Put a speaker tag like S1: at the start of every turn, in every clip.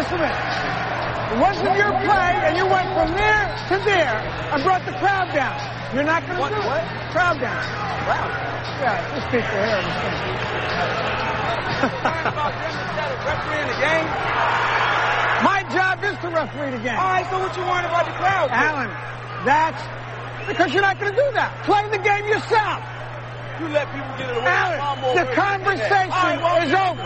S1: listen to me. It wasn't your play, and you went from there to there and brought the crowd down. You're not going to do it. What? Crowd down. Crowd? Yeah, just keep the hair in the thing.
S2: Refereeing the game?
S1: My job is to referee the game.
S2: All right, so what you want about the crowd?
S1: Alan, that's because you're not going to do that. Play the game yourself.
S2: You let people get it away.
S1: Alan, the conversation is over.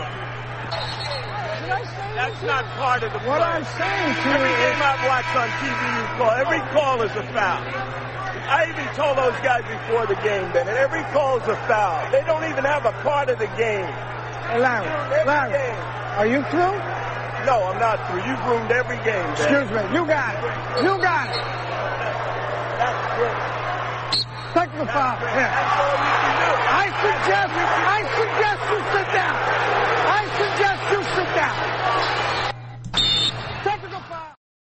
S2: That's not part of the play.
S1: What I'm saying to you
S2: Every
S1: is...
S2: game I've watched on TV, you call. Every call is a foul. I even told those guys before the game that every call is a foul. They don't even have a part of the game.
S1: Hey, Larry, are you through?
S2: No, I'm not through. You've ruined every game, man.
S1: Excuse me. You got it. You got it.
S2: That's good.
S1: Technical foul.
S2: That's all you can do.
S1: I suggest you sit down. I suggest you sit down. Technical foul.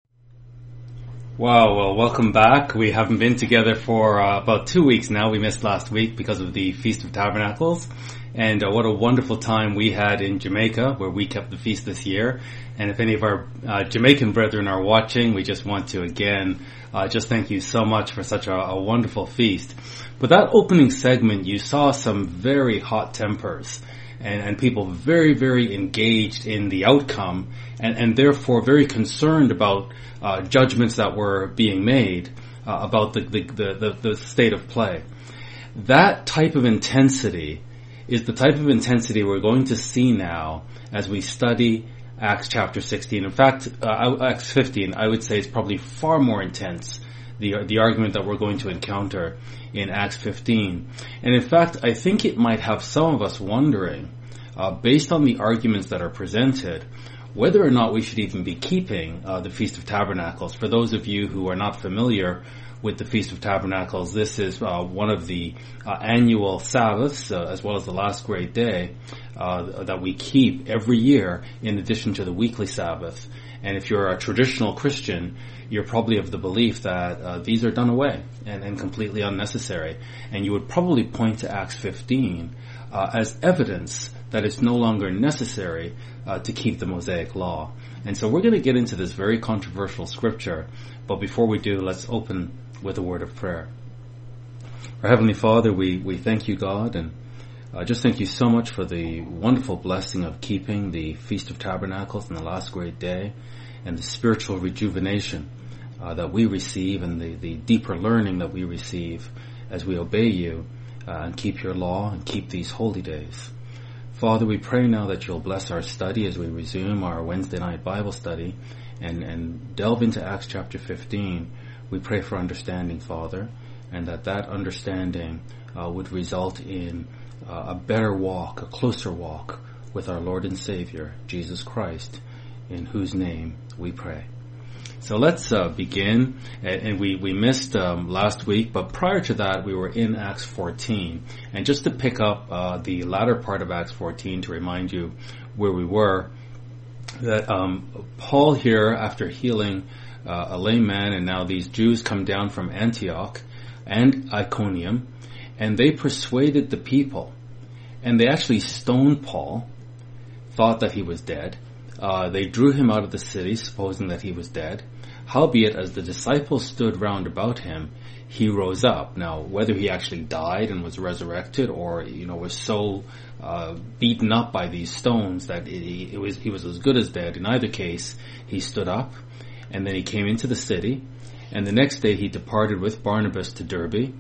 S3: Wow, well, welcome back. We haven't been together for about 2 weeks now. We missed last week because of the Feast of Tabernacles. And what a wonderful time we had in Jamaica, where we kept the feast this year. And if any of our Jamaican brethren are watching, we just want to again just thank you so much for such a wonderful feast. But that opening segment, you saw some very hot tempers and people very, very engaged in the outcome and therefore very concerned about judgments that were being made about the state of play. That type of intensity is the type of intensity we're going to see now as we study Acts chapter 16. In fact, Acts 15, I would say, is probably far more intense, the argument that we're going to encounter in Acts 15. And in fact, I think it might have some of us wondering, based on the arguments that are presented, whether or not we should even be keeping the Feast of Tabernacles. For those of you who are not familiar with the Feast of Tabernacles, this is one of the annual Sabbaths, as well as the last great day, that we keep every year in addition to the weekly Sabbath. And if you're a traditional Christian, you're probably of the belief that these are done away and completely unnecessary. And you would probably point to Acts 15 as evidence that it's no longer necessary to keep the Mosaic Law. And so we're going to get into this very controversial scripture. But before we do, let's open with a word of prayer. Our Heavenly Father, we thank you, God, and just thank you so much for the wonderful blessing of keeping the Feast of Tabernacles in the last great day and the spiritual rejuvenation that we receive and the deeper learning that we receive as we obey you and keep your law and keep these holy days. Father, we pray now that you'll bless our study as we resume our Wednesday night Bible study and delve into Acts chapter 15. We pray for understanding, Father, and that understanding would result in a better walk, a closer walk with our Lord and Savior, Jesus Christ, in whose name we pray. So let's begin. And we missed last week, but prior to that, we were in Acts 14. And just to pick up the latter part of Acts 14 to remind you where we were, that Paul here, after healing a lame man, and now these Jews come down from Antioch and Iconium, and they persuaded the people, and they actually stoned Paul, thought that he was dead. They drew him out of the city, supposing that he was dead. Howbeit, as the disciples stood round about him, he rose up. Now, whether he actually died and was resurrected, or was so beaten up by these stones that he was as good as dead, in either case, he stood up, and then he came into the city. And the next day he departed with Barnabas to Derbe.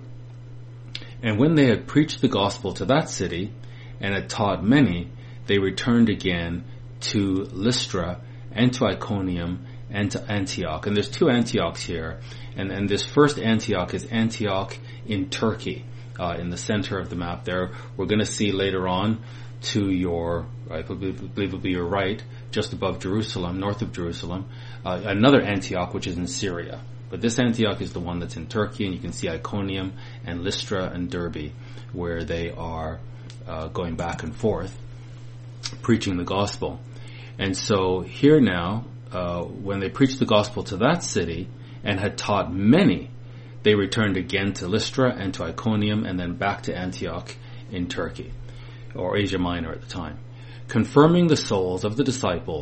S3: And when they had preached the gospel to that city, and had taught many, they returned again to Lystra, and to Iconium, and to Antioch. And there's two Antiochs here. And this first Antioch is Antioch in Turkey, in the center of the map there. We're going to see later on to your, I believe it'll be your right, just above Jerusalem, north of Jerusalem, another Antioch which is in Syria. But this Antioch is the one that's in Turkey, and you can see Iconium and Lystra and Derbe, where they are going back and forth, preaching the gospel. And so here now, when they preached the gospel to that city and had taught many, they returned again to Lystra and to Iconium, and then back to Antioch in Turkey, or Asia Minor at the time, confirming the souls of the disciples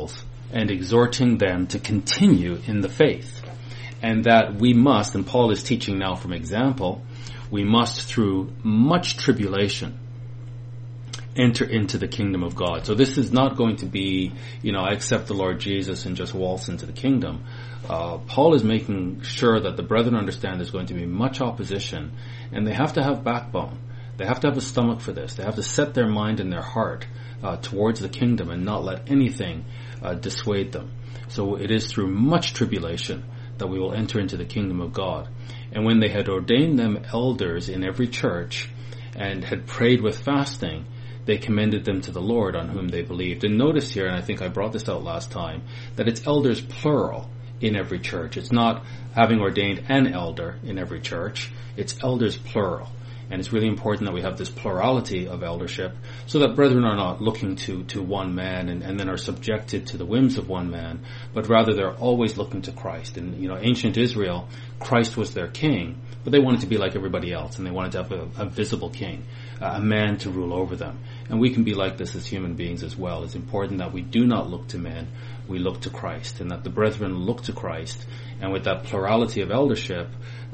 S3: and exhorting them to continue in the faith. And that we must, and Paul is teaching now from example, we must through much tribulation enter into the kingdom of God. So this is not going to be, I accept the Lord Jesus and just waltz into the kingdom. Paul is making sure that the brethren understand there's going to be much opposition, and they have to have backbone. They have to have a stomach for this. They have to set their mind and their heart towards the kingdom and not let anything dissuade them. So it is through much tribulation that we will enter into the kingdom of God. And when they had ordained them elders in every church and had prayed with fasting, they commended them to the Lord on whom they believed. And notice here, and I think I brought this out last time, that it's elders plural in every church. It's not having ordained an elder in every church. It's elders plural. And it's really important that we have this plurality of eldership so that brethren are not looking to one man and then are subjected to the whims of one man, but rather they're always looking to Christ. And, ancient Israel, Christ was their king, but they wanted to be like everybody else, and they wanted to have a visible king, a man to rule over them. And we can be like this as human beings as well. It's important that we do not look to men, we look to Christ, and that the brethren look to Christ. And with that plurality of eldership,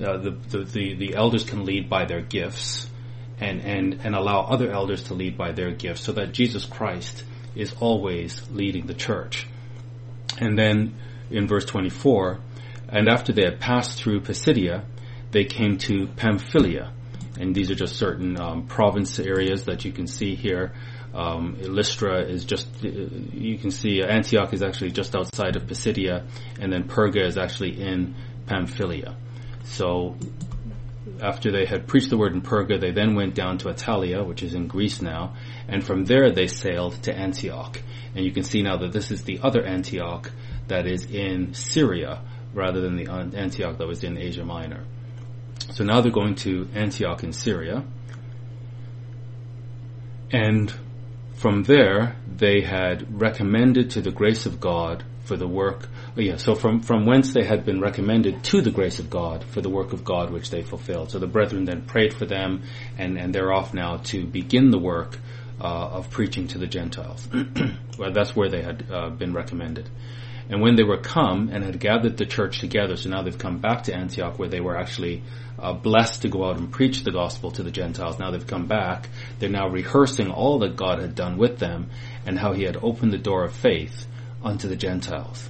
S3: the elders can lead by their gifts and allow other elders to lead by their gifts, so that Jesus Christ is always leading the church. And then in verse 24, and after they had passed through Pisidia, they came to Pamphylia. And these are just certain province areas that you can see here. Lystra is just, you can see Antioch is actually just outside of Pisidia, and then Perga is actually in Pamphylia. So after they had preached the word in Perga, they then went down to Attalia, which is in Greece now, and from there they sailed to Antioch. And you can see now that this is the other Antioch that is in Syria, rather than the Antioch that was in Asia Minor. So now they're going to Antioch in Syria, and from there they had recommended to the grace of God for the work. So from whence they had been recommended to the grace of God for the work of God which they fulfilled. So the brethren then prayed for them, and they're off now to begin the work of preaching to the Gentiles. Well, that's where they had been recommended. And when they were come and had gathered the church together, so now they've come back to Antioch where they were actually blessed to go out and preach the gospel to the Gentiles. Now they've come back. They're now rehearsing all that God had done with them and how he had opened the door of faith unto the Gentiles.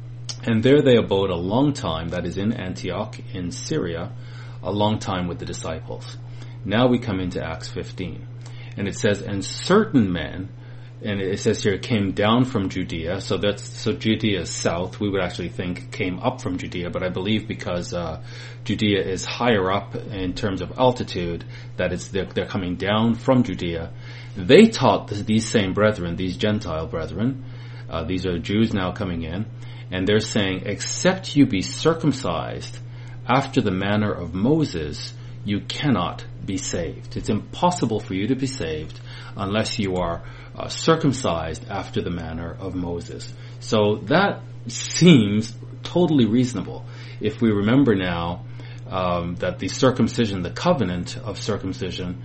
S3: And there they abode a long time, that is in Antioch in Syria, a long time with the disciples. Now we come into Acts 15. And it says, and certain men, and it says here, came down from Judea. So Judea is south. We would actually think came up from Judea, but I believe because Judea is higher up in terms of altitude, that they're coming down from Judea. They taught these same brethren, these Gentile brethren, these are Jews now coming in, and they're saying, except you be circumcised after the manner of Moses, you cannot be saved. It's impossible for you to be saved unless you are circumcised after the manner of Moses. So that seems totally reasonable. If we remember now that the circumcision, the covenant of circumcision,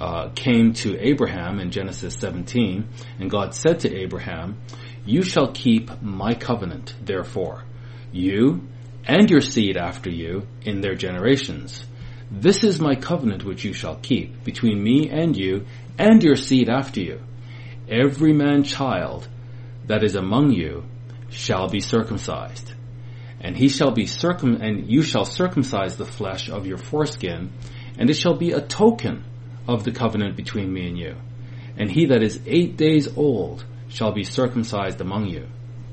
S3: came to Abraham in Genesis 17, and God said to Abraham, you shall keep my covenant, therefore, you and your seed after you in their generations. This is my covenant which you shall keep between me and you and your seed after you. Every man child that is among you shall be circumcised, and he shall be and you shall circumcise the flesh of your foreskin, and it shall be a token of the covenant between me and you. And he that is 8 days old shall be circumcised among you.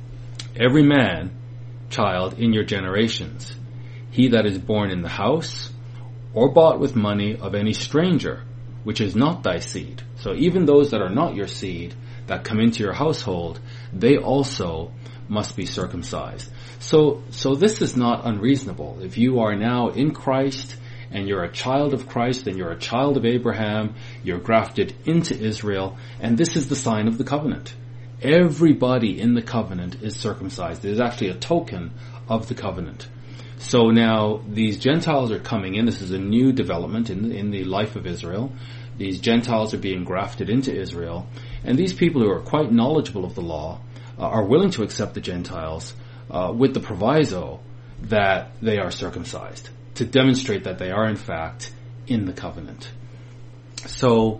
S3: Every man child in your generations, he that is born in the house, or bought with money of any stranger, which is not thy seed. So even those that are not your seed, that come into your household, they also must be circumcised. So this is not unreasonable. If you are now in Christ, and you're a child of Christ, and you're a child of Abraham, you're grafted into Israel, and this is the sign of the covenant. Everybody in the covenant is circumcised. It is actually a token of the covenant. So now these Gentiles are coming in. This is a new development in the life of Israel. These Gentiles are being grafted into Israel. And these people who are quite knowledgeable of the law are willing to accept the Gentiles with the proviso that they are circumcised, to demonstrate that they are in fact in the covenant. So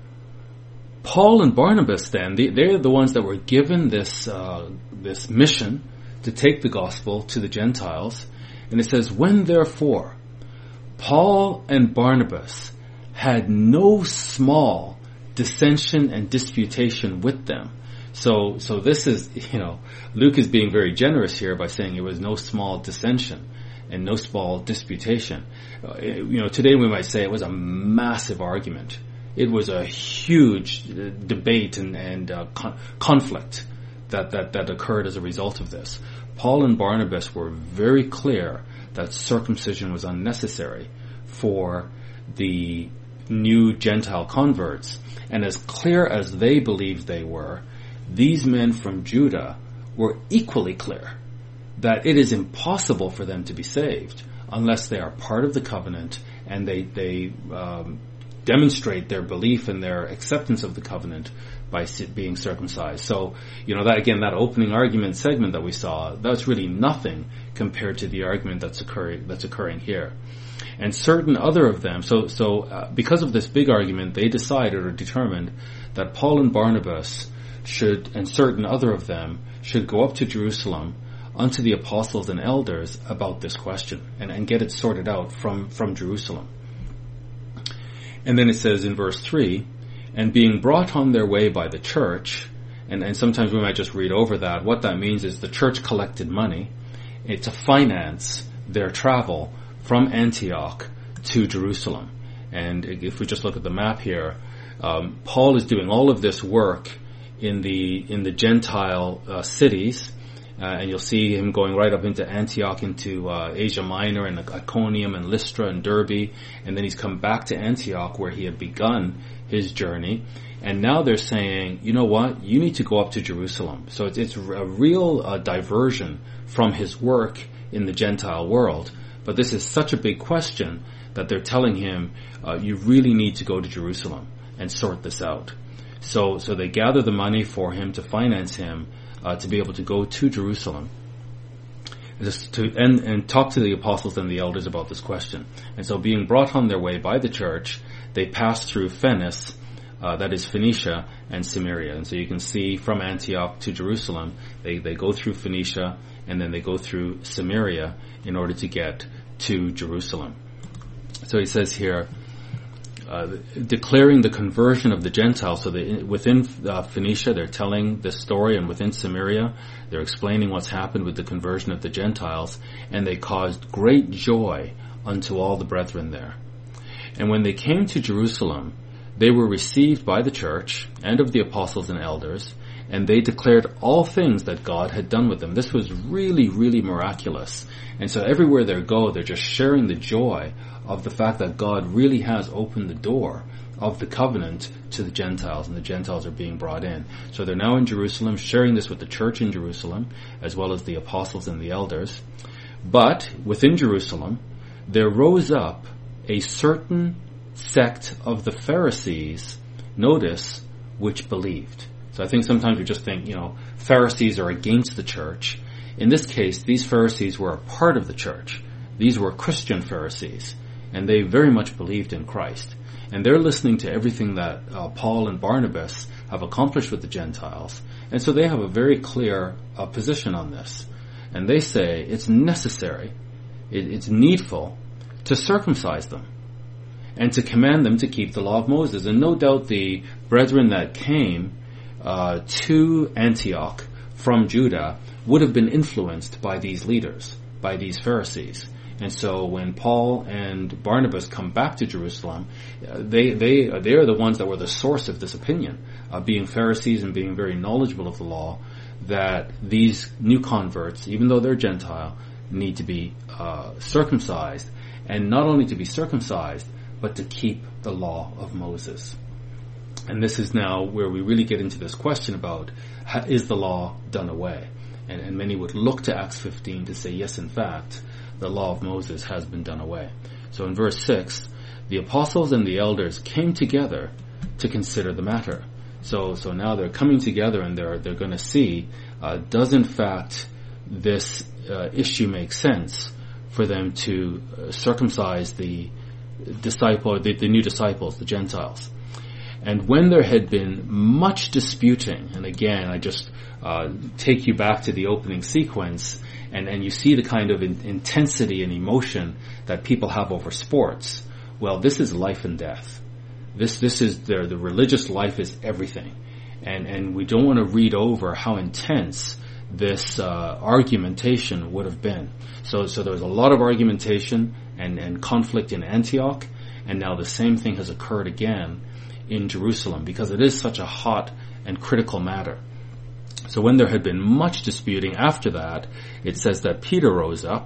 S3: Paul and Barnabas then, they're the ones that were given this mission to take the gospel to the Gentiles. And it says, when therefore Paul and Barnabas had no small dissension and disputation with them. So this is, Luke is being very generous here by saying it was no small dissension and no small disputation. Today we might say it was a massive argument. It was a huge debate and conflict that occurred as a result of this. Paul and Barnabas were very clear that circumcision was unnecessary for the new Gentile converts. And as clear as they believed they were, these men from Judah were equally clear that it is impossible for them to be saved unless they are part of the covenant and they demonstrate their belief and their acceptance of the covenant by being circumcised. So, that opening argument segment that we saw, that's really nothing compared to the argument that's occurring here. And certain other of them, because of this big argument, they decided or determined that Paul and Barnabas and certain other of them should go up to Jerusalem unto the apostles and elders about this question and get it sorted out from Jerusalem. And then it says in verse 3, and being brought on their way by the church, and sometimes we might just read over that. What that means is the church collected money to finance their travel from Antioch to Jerusalem. And if we just look at the map here, Paul is doing all of this work in the Gentile cities, and you'll see him going right up into Antioch, into Asia Minor and Iconium and Lystra and Derbe, and then he's come back to Antioch where he had begun his journey. And now they're saying, you know what, you need to go up to Jerusalem. So it's a real diversion from his work in the Gentile world. But this is such a big question that they're telling him, you really need to go to Jerusalem and sort this out. So they gather the money for him to finance him to be able to go to Jerusalem and talk to the apostles and the elders about this question. And so being brought on their way by the church, they pass through Phoenice, that is Phoenicia, and Samaria. And so you can see from Antioch to Jerusalem, they go through Phoenicia and then they go through Samaria in order to get to Jerusalem. So he says here, declaring the conversion of the Gentiles. So within Phoenicia, they're telling this story, and within Samaria, they're explaining what's happened with the conversion of the Gentiles, and they caused great joy unto all the brethren there. And when they came to Jerusalem, they were received by the church and of the apostles and elders, and they declared all things that God had done with them. This was really, really miraculous. And so everywhere they go, they're just sharing the joy of the fact that God really has opened the door of the covenant to the Gentiles, and the Gentiles are being brought in. So they're now in Jerusalem, sharing this with the church in Jerusalem, as well as the apostles and the elders. But within Jerusalem, there rose up a certain sect of the Pharisees, notice, which believed. So I think sometimes we just think, Pharisees are against the church. In this case, these Pharisees were a part of the church. These were Christian Pharisees, and they very much believed in Christ. And they're listening to everything that Paul and Barnabas have accomplished with the Gentiles. And so they have a very clear position on this. And they say it's necessary, it's needful to circumcise them and to command them to keep the law of Moses. And no doubt the brethren that came to Antioch from Judah would have been influenced by these leaders, by these Pharisees. And so when Paul and Barnabas come back to Jerusalem, they are the ones that were the source of this opinion, being Pharisees and being very knowledgeable of the law, that these new converts, even though they're Gentile, need to be circumcised, and not only to be circumcised, but to keep the law of Moses. And this is now where we really get into this question about, is the law done away? And many would look to Acts 15 to say, yes, in fact, the law of Moses has been done away. So in verse 6, the apostles and the elders came together to consider the matter. So now they're coming together and they're going to see, does in fact this issue make sense for them to circumcise the new disciples, the Gentiles. And when there had been much disputing, and again, I just take you back to the opening sequence, and you see the kind of intensity and emotion that people have over sports. Well, this is life and death. This is the religious life is everything. And we don't want to read over how intense this argumentation would have been. So there was a lot of argumentation and conflict in Antioch, and now the same thing has occurred again in Jerusalem, because it is such a hot and critical matter. So when there had been much disputing after that, it says that Peter rose up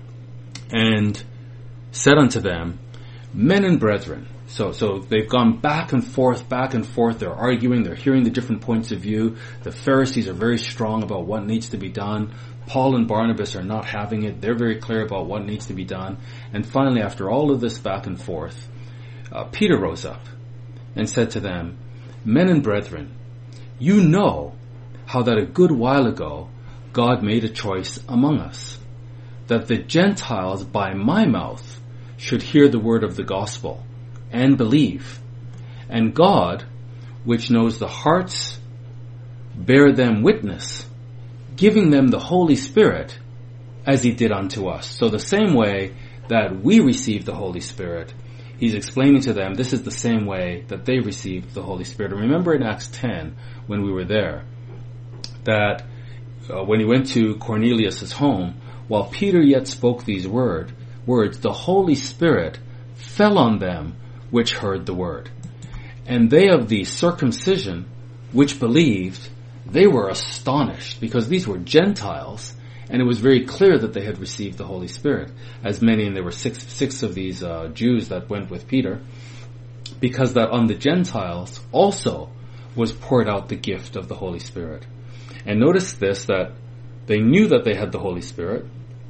S3: and said unto them, Men and brethren. So they've gone back and forth, they're arguing, they're hearing the different points of view. The Pharisees are very strong about what needs to be done. Paul and Barnabas are not having it. They're very clear about what needs to be done. And finally, after all of this back and forth, Peter rose up and said to them, Men and brethren, you know how that a good while ago God made a choice among us, that the Gentiles by my mouth should hear the word of the gospel and believe. And God, which knows the hearts, bear them witness, giving them the Holy Spirit as he did unto us. So the same way that we received the Holy Spirit, he's explaining to them this is the same way that they received the Holy Spirit. And remember in Acts 10, when we were there, that when he went to Cornelius' home, while Peter yet spoke these words, the Holy Spirit fell on them which heard the word. And they of the circumcision which believed, they were astonished, because these were Gentiles, and it was very clear that they had received the Holy Spirit, as many, and there were six of these Jews that went with Peter, because that on the Gentiles also was poured out the gift of the Holy Spirit. And notice this, that they knew that they had the Holy Spirit,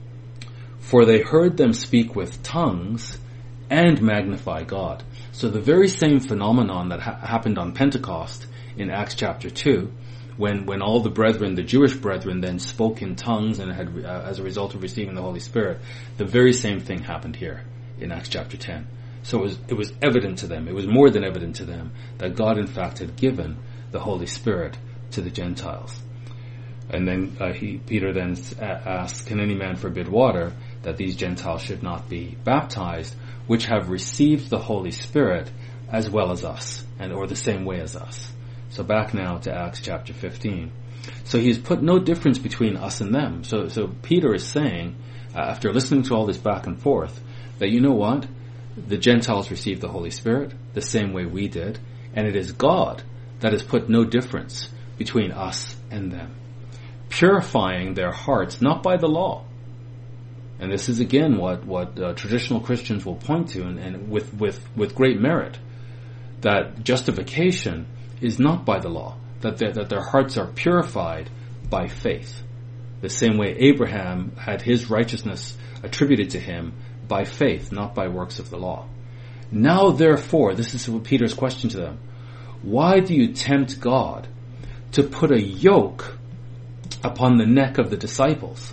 S3: for they heard them speak with tongues and magnify God. So the very same phenomenon that happened on Pentecost in Acts chapter 2, when all the brethren, the Jewish brethren, then spoke in tongues and had, as a result of receiving the Holy Spirit, the very same thing happened here in Acts chapter 10. So it was evident to them, it was more than evident to them, that God in fact had given the Holy Spirit to the Gentiles. And then Peter then asks, Can any man forbid water, that these Gentiles should not be baptized, which have received the Holy Spirit as well as us, or the same way as us? So back now to Acts chapter 15. So he's put no difference between us and them. So Peter is saying, after listening to all this back and forth, that you know what? The Gentiles received the Holy Spirit the same way we did, and it is God that has put no difference between us and them, purifying their hearts, not by the law. And this is again what traditional Christians will point to, and with great merit, that justification is not by the law, that their hearts are purified by faith. The same way Abraham had his righteousness attributed to him by faith, not by works of the law. Now therefore, this is Peter's question to them, why do you tempt God to put a yoke upon the neck of the disciples,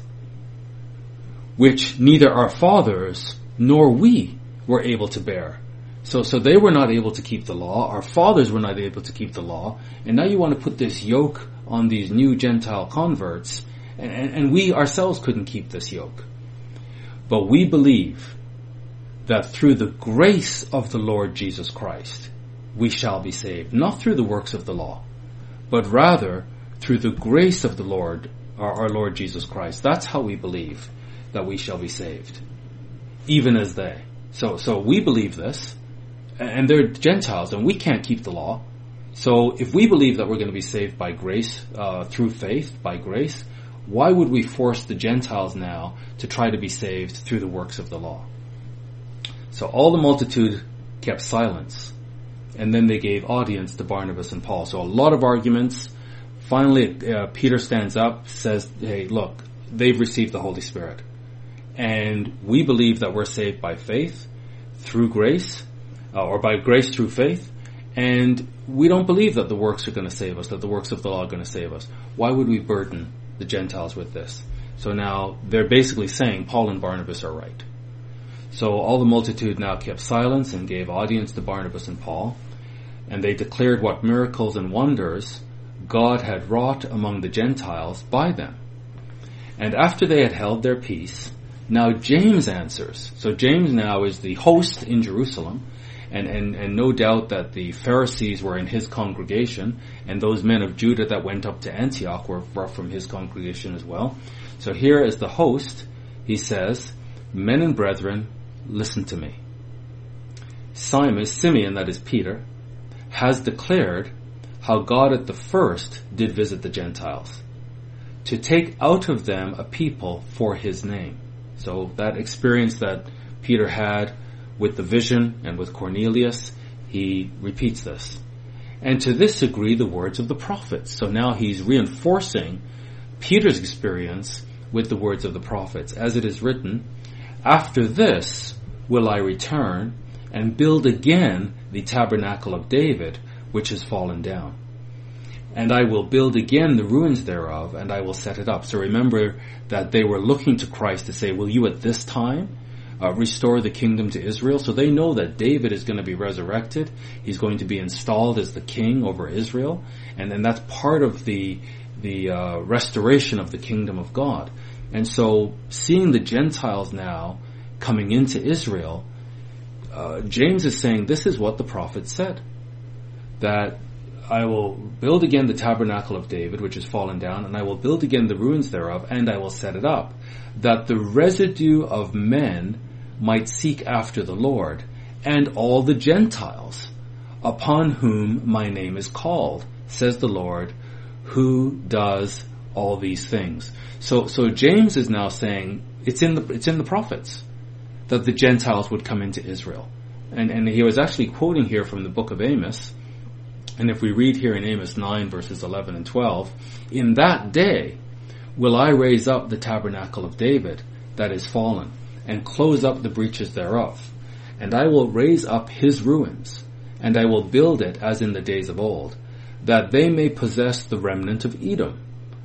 S3: which neither our fathers nor we were able to bear? So they were not able to keep the law, our fathers were not able to keep the law, and now you want to put this yoke on these new Gentile converts, and we ourselves couldn't keep this yoke. But we believe that through the grace of the Lord Jesus Christ, we shall be saved, not through the works of the law, but rather through the grace of the Lord, our Lord Jesus Christ. That's how we believe that we shall be saved, even as they. So we believe this, and they're Gentiles, and we can't keep the law. So if we believe that we're going to be saved by grace, through faith, by grace, why would we force the Gentiles now to try to be saved through the works of the law? So all the multitude kept silence, and then they gave audience to Barnabas and Paul. So a lot of arguments. Finally, Peter stands up, says, hey, look, they've received the Holy Spirit. And we believe that we're saved by faith, through grace, or by grace through faith. And we don't believe that the works are going to save us, that the works of the law are going to save us. Why would we burden the Gentiles with this? So now they're basically saying Paul and Barnabas are right. So all the multitude now kept silence and gave audience to Barnabas and Paul, and they declared what miracles and wonders God had wrought among the Gentiles by them. And after they had held their peace, now James answers. So James now is the host in Jerusalem, and no doubt that the Pharisees were in his congregation, and those men of Judah that went up to Antioch were from his congregation as well. So here as the host, he says, "Men and brethren, listen to me. Simeon, that is Peter, has declared how God at the first did visit the Gentiles, to take out of them a people for his name." So that experience that Peter had with the vision and with Cornelius, he repeats this. And to this agree the words of the prophets. So now he's reinforcing Peter's experience with the words of the prophets. As it is written, "After this will I return and build again the tabernacle of David, which has fallen down. And I will build again the ruins thereof, and I will set it up." So remember that they were looking to Christ to say, will you at this time restore the kingdom to Israel? So they know that David is going to be resurrected. He's going to be installed as the king over Israel. And then that's part of the restoration of the kingdom of God. And so seeing the Gentiles now coming into Israel, James is saying this is what the prophet said, that I will build again the tabernacle of David, which has fallen down, and I will build again the ruins thereof, and I will set it up, that the residue of men might seek after the Lord, and all the Gentiles, upon whom my name is called, says the Lord, who does all these things. So James is now saying it's in the prophets that the Gentiles would come into Israel. And he was actually quoting here from the book of Amos. And if we read here in Amos 9 verses 11 and 12, "In that day will I raise up the tabernacle of David that is fallen, and close up the breaches thereof. And I will raise up his ruins, and I will build it as in the days of old, that they may possess the remnant of Edom,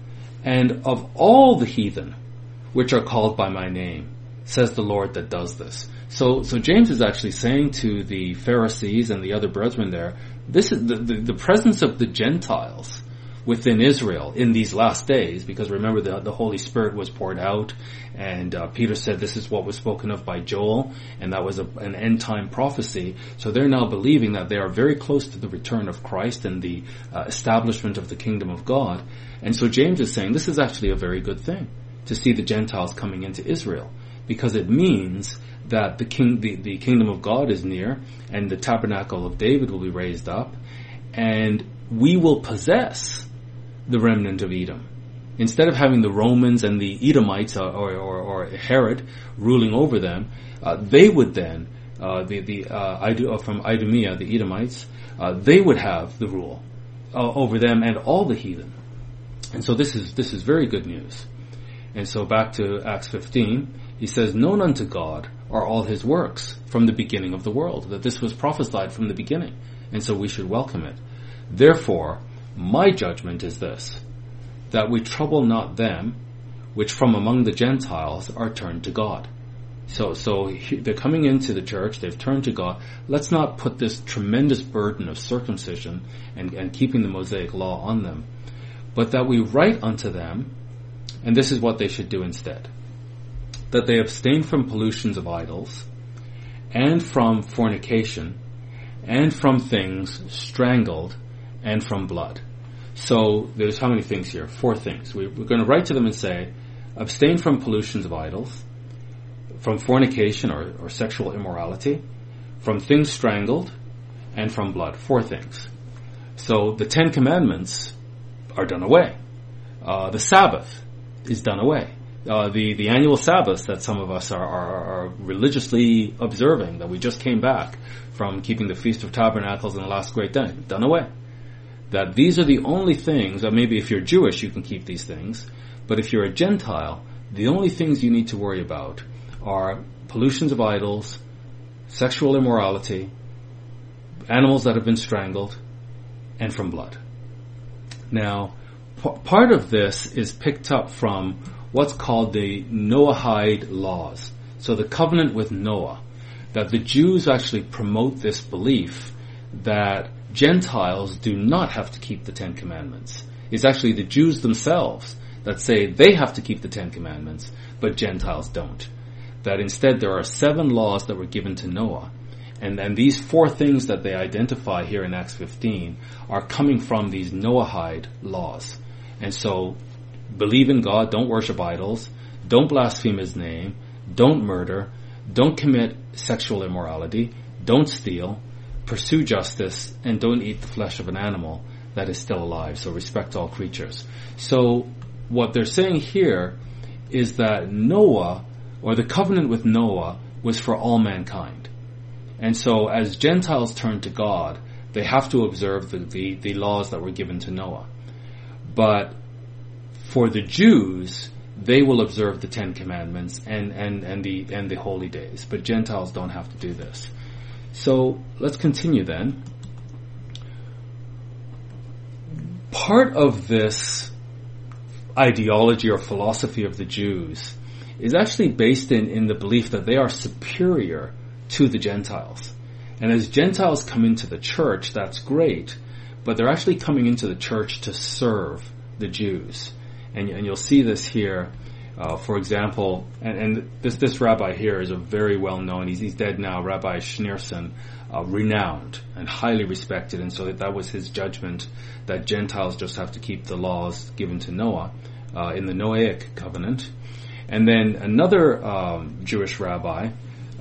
S3: and of all the heathen which are called by my name, says the Lord that does this." So James is actually saying to the Pharisees and the other brethren there, this is the presence of the Gentiles within Israel in these last days, because remember the Holy Spirit was poured out, and Peter said this is what was spoken of by Joel, and that was an end time prophecy. So they're now believing that they are very close to the return of Christ and the establishment of the kingdom of God. And so James is saying this is actually a very good thing to see the Gentiles coming into Israel, because it means that the kingdom of God is near, and the tabernacle of David will be raised up, and we will possess the remnant of Edom. Instead of having the Romans and the Edomites or Herod ruling over them, they would then, from Idumea, the Edomites, they would have the rule over them and all the heathen. And so this is very good news. And so back to Acts 15, he says, "Known unto God are all his works from the beginning of the world," that this was prophesied from the beginning, and so we should welcome it. "Therefore, my judgment is this, that we trouble not them which from among the Gentiles are turned to God." So they're coming into the church, they've turned to God. Let's not put this tremendous burden of circumcision and keeping the Mosaic law on them, but that we write unto them, and this is what they should do instead, that they abstain from pollutions of idols, and from fornication, and from things strangled, and from blood. So there's how many things here? 4 things. We're going to write to them and say, abstain from pollutions of idols, from fornication or sexual immorality, from things strangled, and from blood. 4 things. So the 10 Commandments are done away. The Sabbath is done away. The annual Sabbath that some of us are religiously observing, that we just came back from keeping the Feast of Tabernacles in the last great day, done away. That these are the only things, that maybe if you're Jewish you can keep these things, but if you're a Gentile, the only things you need to worry about are pollutions of idols, sexual immorality, animals that have been strangled, and from blood. Now, part of this is picked up from what's called the Noahide laws. So the covenant with Noah, that the Jews actually promote this belief that Gentiles do not have to keep the Ten Commandments. It's actually the Jews themselves that say they have to keep the Ten Commandments, but Gentiles don't. That instead there are 7 laws that were given to Noah. And these 4 things that they identify here in Acts 15 are coming from these Noahide laws. And so, believe in God, don't worship idols, don't blaspheme His name, don't murder, don't commit sexual immorality, don't steal, pursue justice, and don't eat the flesh of an animal that is still alive. So respect all creatures. So what they're saying here is that Noah, or the covenant with Noah, was for all mankind. And so as Gentiles turn to God, they have to observe the laws that were given to Noah. But for the Jews, they will observe the Ten Commandments and the holy days. But Gentiles don't have to do this. So let's continue then. Part of this ideology or philosophy of the Jews is actually based in the belief that they are superior to the Gentiles. And as Gentiles come into the church, that's great, but they're actually coming into the church to serve the Jews. And you'll see this here, for example, and this rabbi here is a very well-known, he's dead now, Rabbi Schneerson, renowned and highly respected, and so that was his judgment that Gentiles just have to keep the laws given to Noah in the Noahic covenant. And then another Jewish rabbi,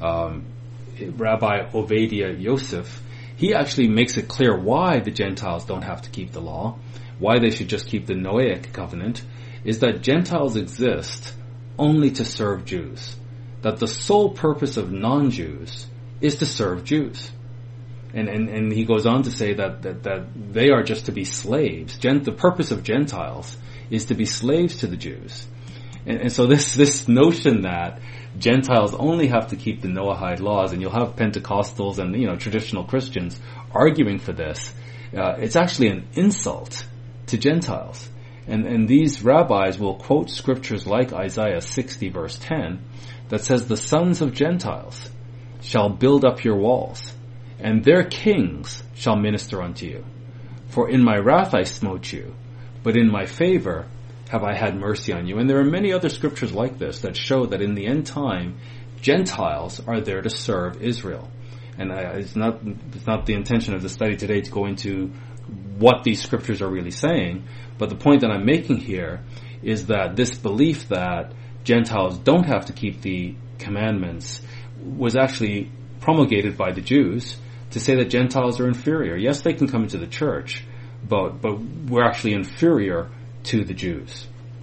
S3: Rabbi Ovadia Yosef, he actually makes it clear why the Gentiles don't have to keep the law, why they should just keep the Noahic covenant, is that Gentiles exist only to serve Jews. That the sole purpose of non-Jews is to serve Jews. And he goes on to say that they are just to be slaves. The purpose of Gentiles is to be slaves to the Jews. And so this notion that Gentiles only have to keep the Noahide laws, and you'll have Pentecostals and traditional Christians arguing for this, it's actually an insult to Gentiles. And these rabbis will quote scriptures like Isaiah 60 verse 10 that says, "The sons of Gentiles shall build up your walls, and their kings shall minister unto you. For in my wrath I smote you, but in my favor have I had mercy on you." And there are many other scriptures like this that show that in the end time, Gentiles are there to serve Israel. And it's not the intention of the study today to go into what these scriptures are really saying, but the point that I'm making here is that this belief that Gentiles don't have to keep the commandments was actually promulgated by the Jews to say that Gentiles are inferior. Yes, they can come into the church, but we're actually inferior to the Jews.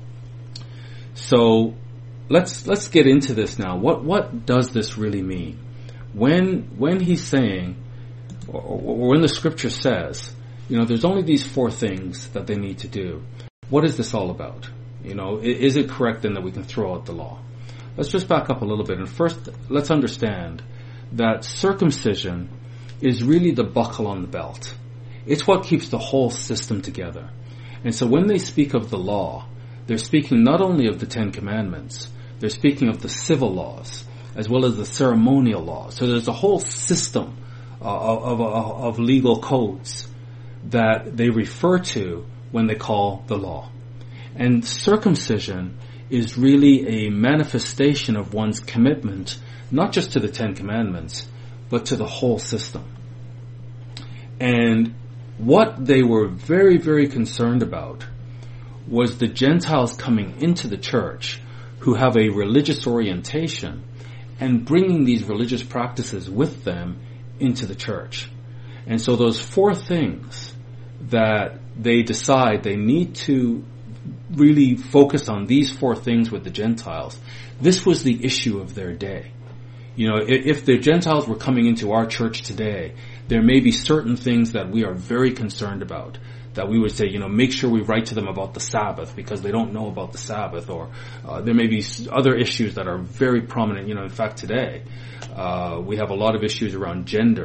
S3: So let's get into this now. What does this really mean? When he's saying, or when the scripture says, there's only these 4 things that they need to do, what is this all about? Is it correct then that we can throw out the law? Let's just back up a little bit, and first let's understand that circumcision is really the buckle on the belt. It's what keeps the whole system together. And so when they speak of the law, they're speaking not only of the 10 Commandments, they're speaking of the civil laws, as well as the ceremonial laws. So there's a whole system of legal codes that they refer to when they call the law. And circumcision is really a manifestation of one's commitment, not just to the 10 Commandments, but to the whole system. And what they were very, very concerned about was the Gentiles coming into the church who have a religious orientation and bringing these religious practices with them into the church. And so those 4 things that they decide they need to really focus on, these 4 things with the Gentiles, this was the issue of their day. If the Gentiles were coming into our church today, there may be certain things that we are very concerned about, that we would say, make sure we write to them about the Sabbath because they don't know about the Sabbath, or there may be other issues that are very prominent. In fact, today we have a lot of issues around gender,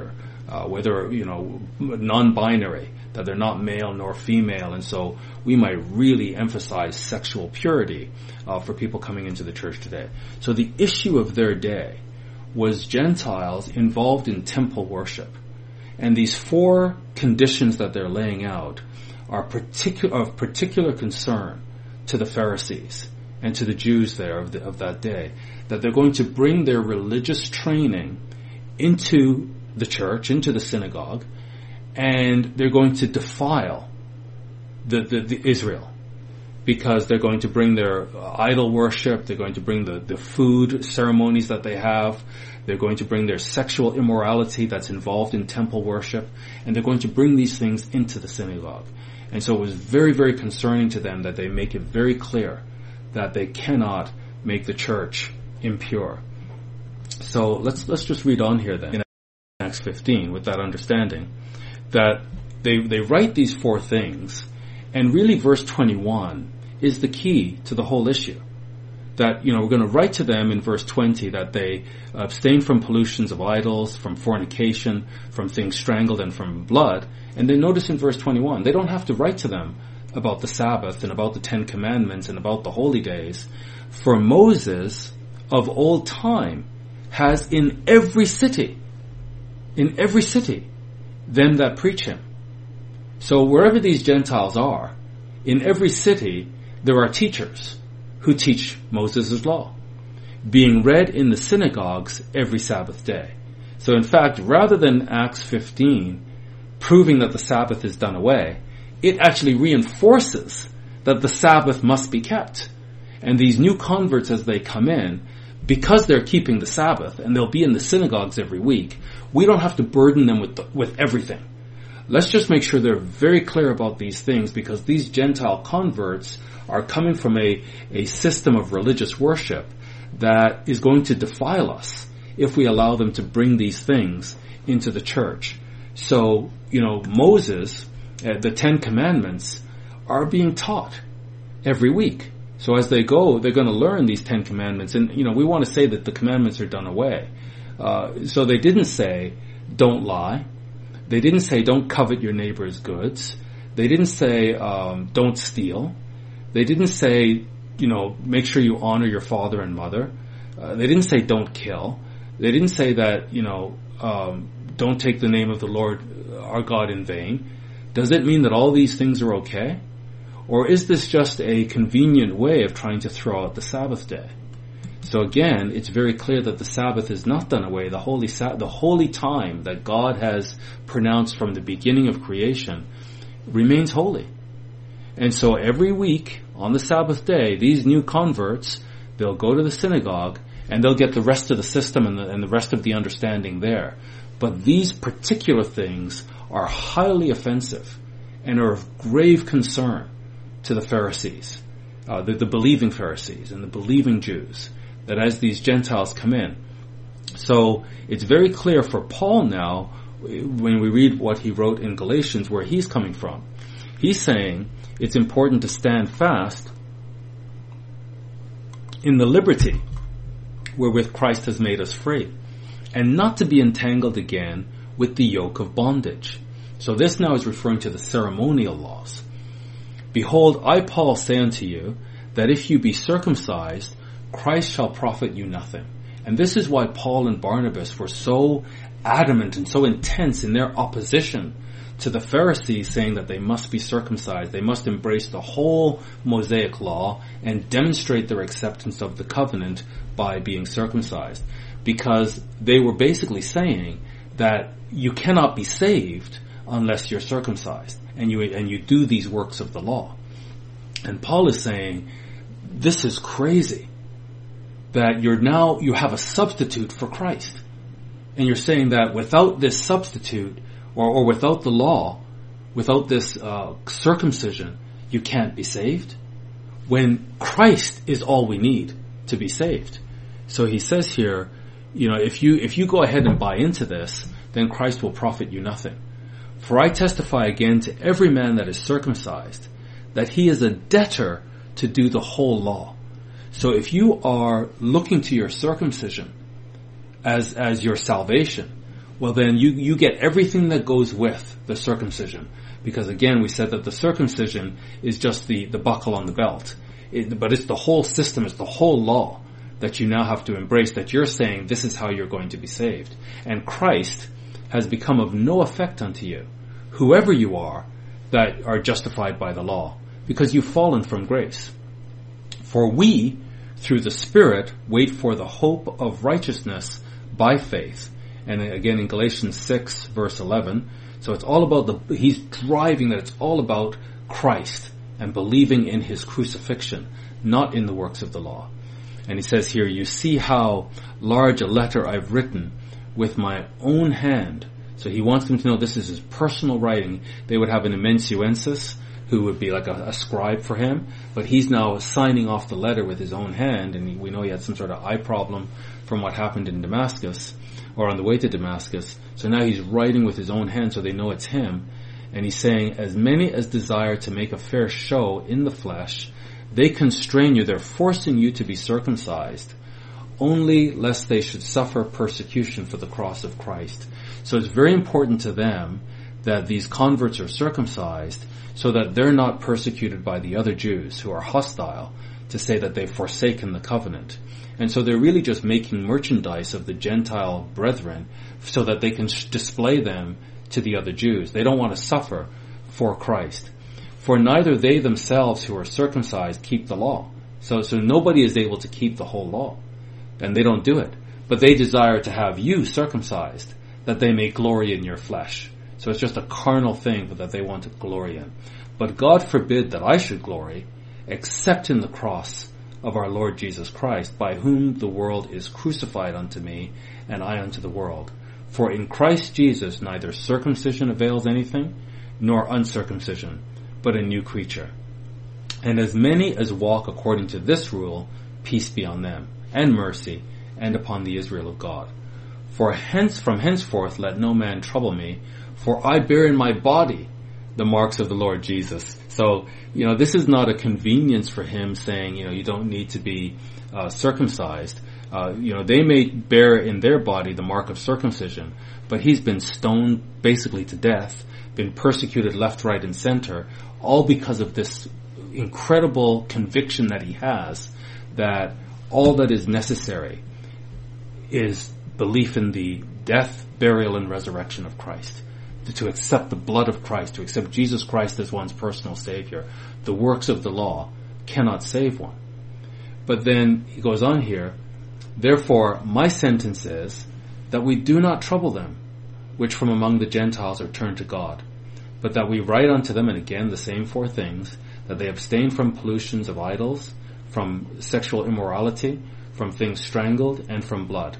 S4: whether, non-binary, that they're not male nor female, and so we might really emphasize sexual purity for people coming into the church today. So the issue of their day was Gentiles involved in temple worship. And these 4 conditions that they're laying out are of particular concern to the Pharisees and to the Jews there of that day, that they're going to bring their religious training into the church, into the synagogue, and they're going to defile the Israel, because they're going to bring their idol worship, they're going to bring the food ceremonies that they have, they're going to bring their sexual immorality that's involved in temple worship, and they're going to bring these things into the synagogue. And so it was very, very concerning to them that they make it very clear that they cannot make the church impure. So let's just read on here then in Acts 15 with that understanding that they write these 4 things, and really verse 21 is the key to the whole issue. That, we're going to write to them in verse 20 that they abstain from pollutions of idols, from fornication, from things strangled, and from blood. And then notice in verse 21, they don't have to write to them about the Sabbath and about the 10 Commandments and about the holy days. For Moses of old time has in every city, them that preach him. So wherever these Gentiles are, in every city, there are teachers who teach Moses' law, being read in the synagogues every Sabbath day. So in fact, rather than Acts 15 proving that the Sabbath is done away, it actually reinforces that the Sabbath must be kept. And these new converts, as they come in, because they're keeping the Sabbath, and they'll be in the synagogues every week, we don't have to burden them with everything. Let's just make sure they're very clear about these things, because these Gentile converts are coming from a system of religious worship that is going to defile us if we allow them to bring these things into the church. So, Moses, the 10 Commandments are being taught every week. So as they go, they're going to learn these 10 Commandments. And, we want to say that the commandments are done away. So they didn't say, don't lie. They didn't say, don't covet your neighbor's goods. They didn't say, don't steal. They didn't say, make sure you honor your father and mother. They didn't say, don't kill. They didn't say that, don't take the name of the Lord our God in vain. Does it mean that all these things are okay? Or is this just a convenient way of trying to throw out the Sabbath day? So again, it's very clear that the Sabbath is not done away. The holy time that God has pronounced from the beginning of creation remains holy. And so every week on the Sabbath day, these new converts, they'll go to the synagogue and they'll get the rest of the system and the rest of the understanding there. But these particular things are highly offensive and are of grave concern to the Pharisees, the believing Pharisees and the believing Jews, that as these Gentiles come in. So it's very clear for Paul now, when we read what he wrote in Galatians, where he's coming from. He's saying it's important to stand fast in the liberty wherewith Christ has made us free, and not to be entangled again with the yoke of bondage. So this now is referring to the ceremonial laws. Behold, I, Paul, say unto you, that if you be circumcised, Christ shall profit you nothing. And this is why Paul and Barnabas were so adamant and so intense in their opposition to the Pharisees, saying that they must be circumcised. They must embrace the whole Mosaic law and demonstrate their acceptance of the covenant by being circumcised. Because they were basically saying that you cannot be saved unless you're circumcised and you do these works of the law. And Paul is saying, this is crazy, that you have a substitute for Christ. And you're saying that without this substitute, or without the law, without this circumcision, you can't be saved, when Christ is all we need to be saved. So he says here, if you go ahead and buy into this, then Christ will profit you nothing. For I testify again to every man that is circumcised, that he is a debtor to do the whole law. So if you are looking to your circumcision as your salvation, well then you get everything that goes with the circumcision. Because again, we said that the circumcision is just the buckle on the belt. But it's the whole system, it's the whole law that you now have to embrace, that you're saying this is how you're going to be saved. And Christ has become of no effect unto you, whoever you are, that are justified by the law, because you've fallen from grace. For we, through the Spirit, wait for the hope of righteousness by faith. And again in Galatians 6 verse 11, so it's all about he's driving that it's all about Christ and believing in his crucifixion, not in the works of the law. And he says here, you see how large a letter I've written with my own hand. So he wants them to know this is his personal writing. They would have an amanuensis who would be like a scribe for him, but he's now signing off the letter with his own hand, and we know he had some sort of eye problem from what happened in Damascus, or on the way to Damascus. So now he's writing with his own hand so they know it's him. And he's saying, as many as desire to make a fair show in the flesh, they constrain you, they're forcing you to be circumcised, only lest they should suffer persecution for the cross of Christ. So it's very important to them that these converts are circumcised so that they're not persecuted by the other Jews who are hostile to say that they've forsaken the covenant. And so they're really just making merchandise of the Gentile brethren so that they can display them to the other Jews. They don't want to suffer for Christ. For neither they themselves who are circumcised keep the law. So nobody is able to keep the whole law. And they don't do it. But they desire to have you circumcised, that they may glory in your flesh. So it's just a carnal thing that they want to glory in. But God forbid that I should glory, except in the cross of our Lord Jesus Christ, by whom the world is crucified unto me, and I unto the world. For in Christ Jesus neither circumcision avails anything, nor uncircumcision, but a new creature. And as many as walk according to this rule, peace be on them, and mercy, and upon the Israel of God. For from henceforth let no man trouble me, for I bear in my body the marks of the Lord Jesus. So, this is not a convenience for him saying, you don't need to be circumcised. They may bear in their body the mark of circumcision, but he's been stoned basically to death, been persecuted left, right, and center, all because of this incredible conviction that he has that all that is necessary is belief in the death, burial, and resurrection of Christ. To accept the blood of Christ, to accept Jesus Christ as one's personal Savior. The works of the law cannot save one. But then he goes on here, therefore my sentence is that we do not trouble them, which from among the Gentiles are turned to God, but that we write unto them, and again the same four things, that they abstain from pollutions of idols, from sexual immorality, from things strangled, and from blood.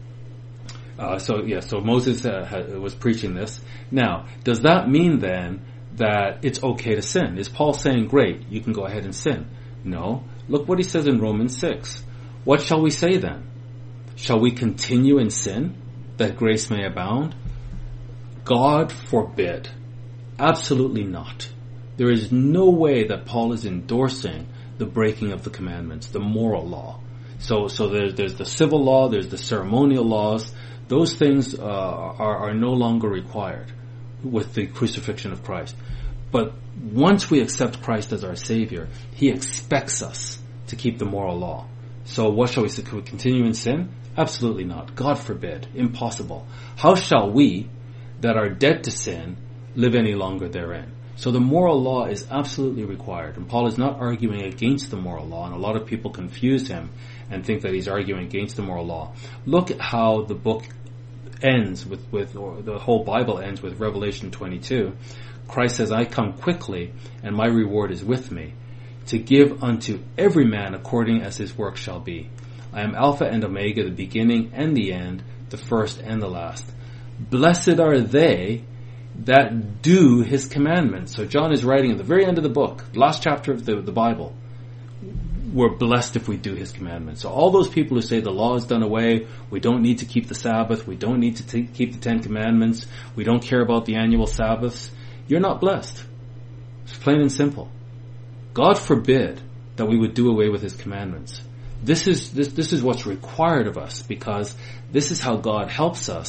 S4: So Moses was preaching this. Now, does that mean then that it's okay to sin? Is Paul saying, great, you can go ahead and sin? No. Look what he says in Romans 6. What shall we say then? Shall we continue in sin, that grace may abound? God forbid. Absolutely not. There is no way that Paul is endorsing the breaking of the commandments, the moral law. So there's the civil law, there's the ceremonial laws. Those things are no longer required with the crucifixion of Christ. But once we accept Christ as our Savior, He expects us to keep the moral law. So what shall we say? Could we continue in sin? Absolutely not. God forbid. Impossible. How shall we, that are dead to sin, live any longer therein? So the moral law is absolutely required. And Paul is not arguing against the moral law. And a lot of people confuse him and think that he's arguing against the moral law. Look at how the book ends or the whole Bible ends with Revelation 22. Christ says, I come quickly, and my reward is with me, to give unto every man according as his work shall be. I am Alpha and Omega, the beginning and the end, the first and the last. Blessed are they that do His commandments. So John is writing at the very end of the book, last chapter of the Bible. We're blessed if we do His commandments. So all those people who say the law is done away, we don't need to keep the Sabbath, we don't need to keep the 10 Commandments, we don't care about the annual Sabbaths, you're not blessed. It's plain and simple. God forbid that we would do away with His commandments. This is what's required of us, because this is how God helps us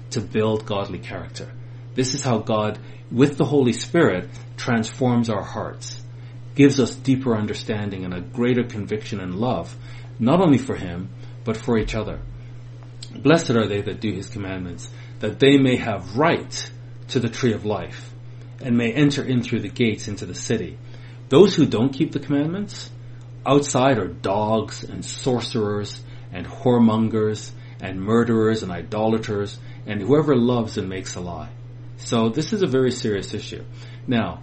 S4: to build godly character. This is how God, with the Holy Spirit, transforms our hearts, gives us deeper understanding and a greater conviction and love, not only for Him, but for each other. Blessed are they that do His commandments, that they may have right to the tree of life, and may enter in through the gates into the city. Those who don't keep the commandments, outside are dogs and sorcerers and whoremongers and murderers and idolaters and whoever loves and makes a lie. So this is a very serious issue. Now,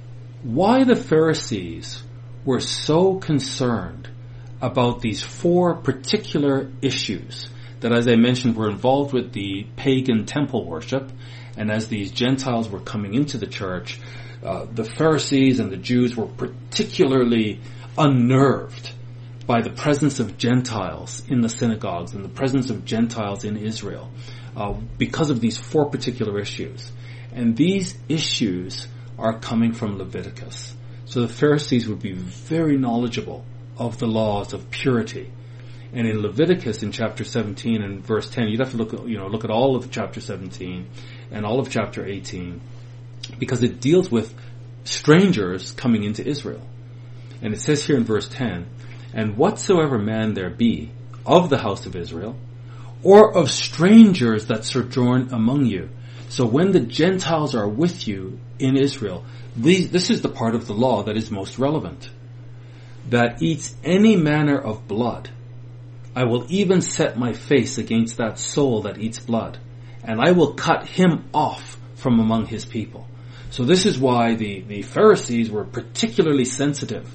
S4: why the Pharisees were so concerned about these 4 particular issues that, as I mentioned, were involved with the pagan temple worship, and as these Gentiles were coming into the church, the Pharisees and the Jews were particularly unnerved by the presence of Gentiles in the synagogues and the presence of Gentiles in Israel because of these 4 particular issues. And these issues are coming from Leviticus. So the Pharisees would be very knowledgeable of the laws of purity. And in Leviticus, in chapter 17 and verse 10, you'd have to look at all of chapter 17 and all of chapter 18, because it deals with strangers coming into Israel. And it says here in verse 10, "And whatsoever man there be of the house of Israel, or of strangers that sojourn among you." So when the Gentiles are with you in Israel, this is the part of the law that is most relevant. "That eats any manner of blood, I will even set my face against that soul that eats blood, and I will cut him off from among his people." So this is why the Pharisees were particularly sensitive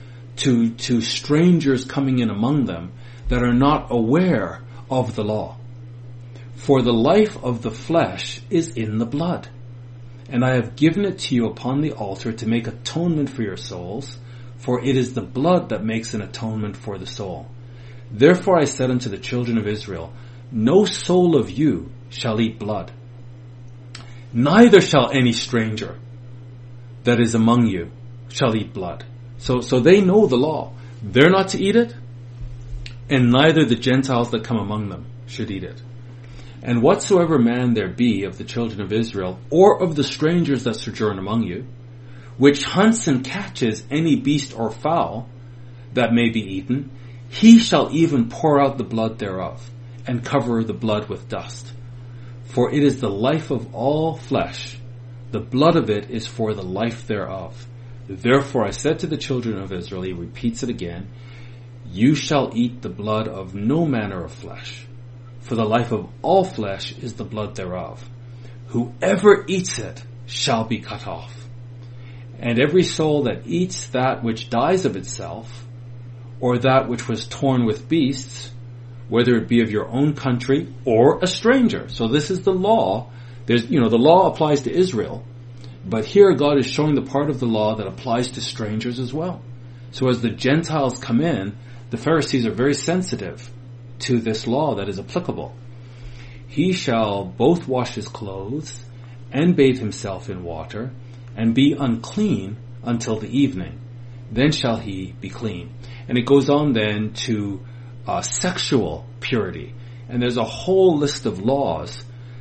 S4: to strangers coming in among them that are not aware of the law. "For the life of the flesh is in the blood, and I have given it to you upon the altar to make atonement for your souls, for it is the blood that makes an atonement for the soul. Therefore I said unto the children of Israel, no soul of you shall eat blood, neither shall any stranger that is among you shall eat blood." So they know the law. They're not to eat it, and neither the Gentiles that come among them should eat it. "And whatsoever man there be of the children of Israel, or of the strangers that sojourn among you, which hunts and catches any beast or fowl that may be eaten, he shall even pour out the blood thereof, and cover the blood with dust. For it is the life of all flesh, the blood of it is for the life thereof. Therefore I said to the children of Israel," he repeats it again, "you shall eat the blood of no manner of flesh, for the life of all flesh is the blood thereof. Whoever eats it shall be cut off. And every soul that eats that which dies of itself, or that which was torn with beasts, whether it be of your own country or a stranger." So this is the law. The law applies to Israel, but here God is showing the part of the law that applies to strangers as well. So as the Gentiles come in, the Pharisees are very sensitive to this law that is applicable. "He shall both wash his clothes and bathe himself in water, and be unclean until the evening. Then shall he be clean." And it goes on then to sexual purity. And there's a whole list of laws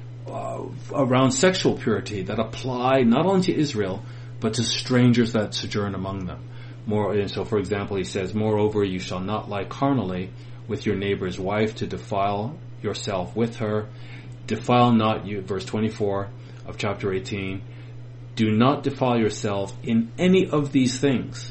S4: around sexual purity that apply not only to Israel, but to strangers that sojourn among them. So for example, he says, "Moreover, you shall not lie carnally with your neighbor's wife to defile yourself with her. Defile not you," verse 24 of chapter 18, "do not defile yourself in any of these things.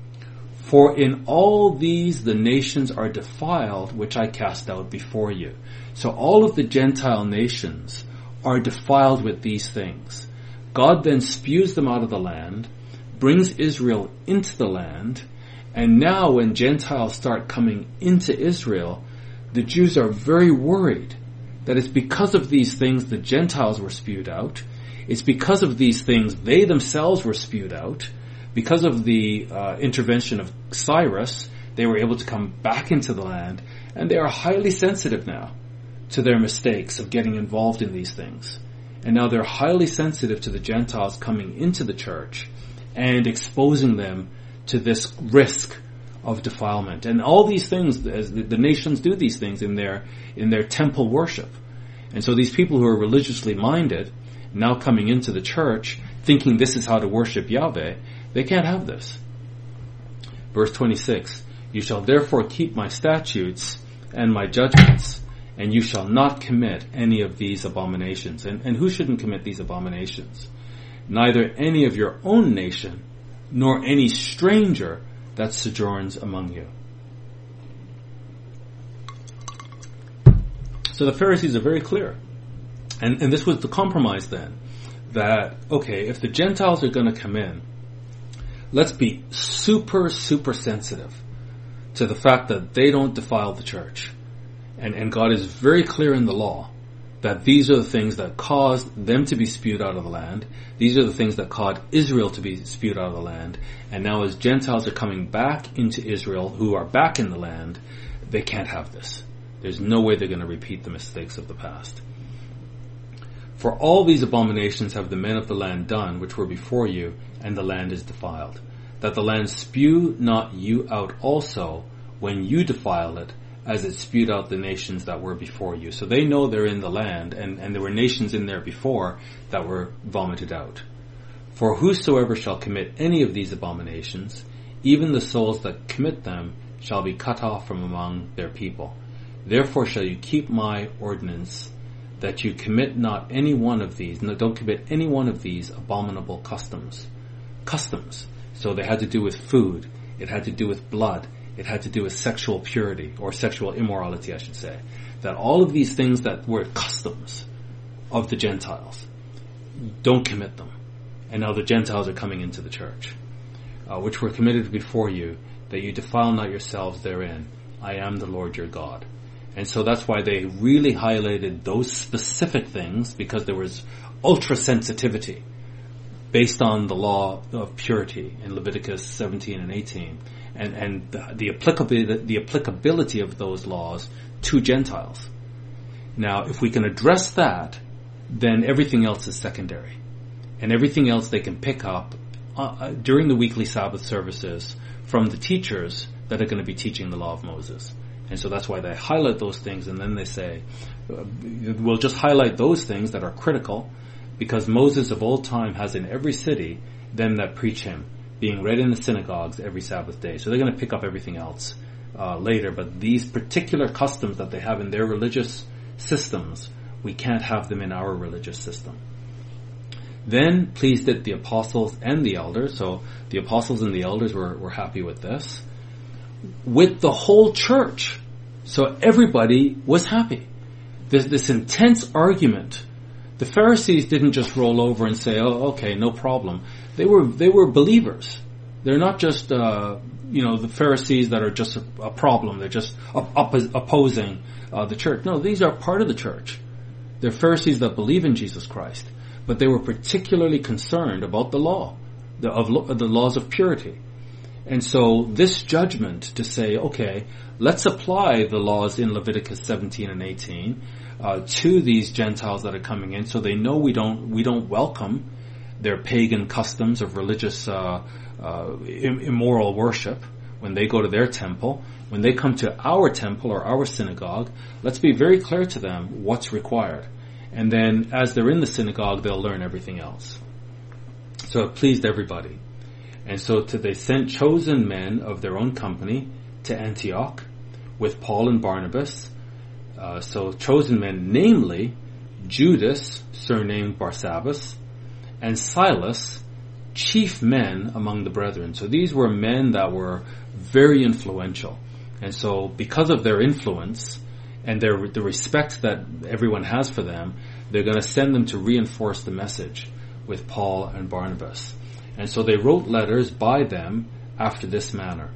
S4: For in all these the nations are defiled, which I cast out before you." So all of the Gentile nations are defiled with these things. God then spews them out of the land, brings Israel into the land, and now when Gentiles start coming into Israel, the Jews are very worried that it's because of these things the Gentiles were spewed out. It's because of these things they themselves were spewed out. Because of the intervention of Cyrus, they were able to come back into the land, and they are highly sensitive now to their mistakes of getting involved in these things. And now they're highly sensitive to the Gentiles coming into the church and exposing them to this risk of defilement. And all these things, as the nations do these things in their temple worship. And so these people who are religiously minded, now coming into the church, thinking this is how to worship Yahweh, they can't have this. Verse 26, you shall therefore keep my statutes and my judgments, and you shall not commit any of these abominations. And who shouldn't commit these abominations? Neither any of your own nation, nor any stranger that sojourns among you. So the Pharisees are very clear. And this was the compromise then. That, okay, if the Gentiles are going to come in, let's be super, super sensitive to the fact that they don't defile the church. And God is very clear in the law that these are the things that caused them to be spewed out of the land. These are the things that caused Israel to be spewed out of the land. And now as Gentiles are coming back into Israel, who are back in the land, they can't have this. There's no way they're going to repeat the mistakes of the past. For all these abominations have the men of the land done, which were before you, and the land is defiled. That the land spew not you out also, when you defile it, as it spewed out the nations that were before you. So they know they're in the land, and there were nations in there before that were vomited out. For whosoever shall commit any of these abominations, even the souls that commit them shall be cut off from among their people. Therefore shall you keep my ordinance, that you commit not any one of these, no, don't commit any one of these abominable customs. Customs. So they had to do with food, it had to do with blood, it had to do with sexual purity, or sexual immorality, I should say. That all of these things that were customs of the Gentiles, don't commit them. And now the Gentiles are coming into the church, which were committed before you, that you defile not yourselves therein. I am the Lord your God. And so that's why they really highlighted those specific things, because there was ultra sensitivity based on the law of purity in Leviticus 17 and 18, and the applicability of those laws to Gentiles. Now, if we can address that, then everything else is secondary, and everything else they can pick up during the weekly Sabbath services from the teachers that are going to be teaching the law of Moses. And so that's why they highlight those things, and then they say, we'll just highlight those things that are critical, because Moses of old time has in every city them that preach him, being read in the synagogues every Sabbath day. So they're going to pick up everything else later, but these particular customs that they have in their religious systems, we can't have them in our religious system. Then pleased it the apostles and the elders, so the apostles and the elders were happy with this, with the whole church. So everybody was happy. There's this intense argument. The Pharisees didn't just roll over and say, oh, okay, no problem. They were believers. They're not just, the Pharisees that are just a problem. They're just opposing the church. No, these are part of the church. They're Pharisees that believe in Jesus Christ. But they were particularly concerned about the law, the laws of purity. And so this judgment to say, okay, let's apply the laws in Leviticus 17 and 18 to these Gentiles that are coming in, so they know we don't welcome their pagan customs of religious immoral worship when they go to their temple. When they come to our temple or our synagogue, let's be very clear to them what's required. And then as they're in the synagogue, they'll learn everything else. So it pleased everybody. And so they sent chosen men of their own company to Antioch with Paul and Barnabas. So chosen men, namely Judas, surnamed Barsabbas, and Silas, chief men among the brethren. So these were men that were very influential. And so because of their influence and the respect that everyone has for them, they're going to send them to reinforce the message with Paul and Barnabas. And so they wrote letters by them after this manner.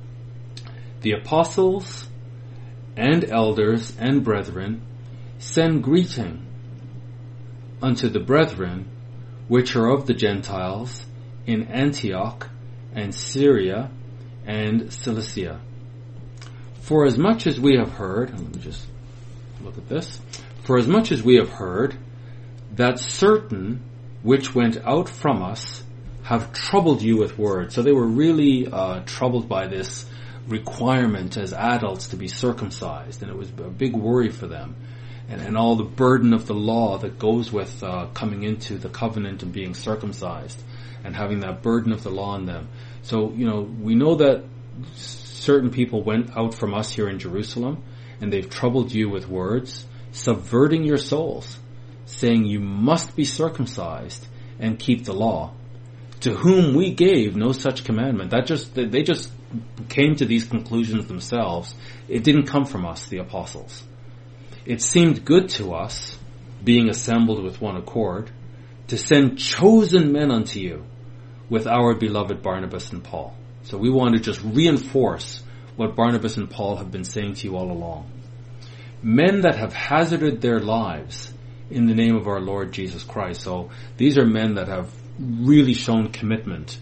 S4: The apostles and elders and brethren send greeting unto the brethren which are of the Gentiles in Antioch and Syria and Cilicia. For as much as we have heard, let me just look at this. For as much as we have heard that certain which went out from us have troubled you with words. So they were really troubled by this requirement as adults to be circumcised, and it was a big worry for them. and all the burden of the law that goes with coming into the covenant and being circumcised and having that burden of the law on them. So, we know that certain people went out from us here in Jerusalem, and they've troubled you with words, subverting your souls, saying you must be circumcised and keep the law, to whom we gave no such commandment. They just came to these conclusions themselves. It didn't come from us, the apostles. It seemed good to us, being assembled with one accord, to send chosen men unto you with our beloved Barnabas and Paul. So we want to just reinforce what Barnabas and Paul have been saying to you all along. Men that have hazarded their lives in the name of our Lord Jesus Christ. So these are men that have really shown commitment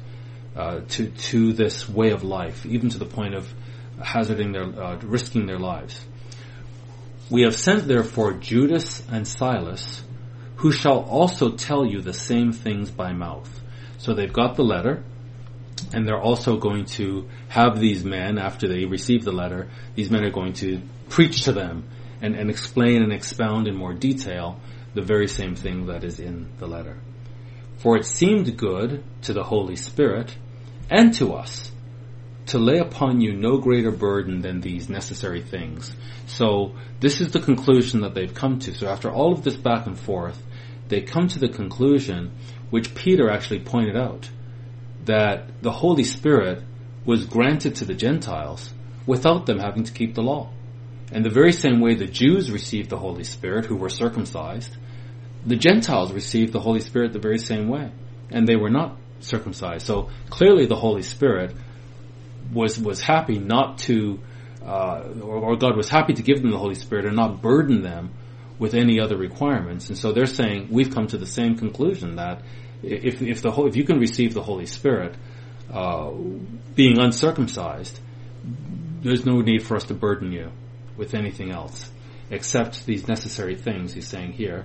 S4: to this way of life, even to the point of risking their lives. We have sent therefore Judas and Silas, who shall also tell you the same things by mouth. So they've got the letter, and they're also going to have these men, after they receive the letter, these men are going to preach to them and explain and expound in more detail the very same thing that is in the letter. For it seemed good to the Holy Spirit and to us to lay upon you no greater burden than these necessary things. So this is the conclusion that they've come to. So after all of this back and forth, they come to the conclusion, which Peter actually pointed out, that the Holy Spirit was granted to the Gentiles without them having to keep the law. And the very same way the Jews received the Holy Spirit, who were circumcised, the Gentiles received the Holy Spirit the very same way, and they were not circumcised. So clearly the Holy Spirit was happy not to, or God was happy to give them the Holy Spirit and not burden them with any other requirements. And so they're saying, we've come to the same conclusion, that if you can receive the Holy Spirit being uncircumcised, there's no need for us to burden you with anything else except these necessary things. He's saying here,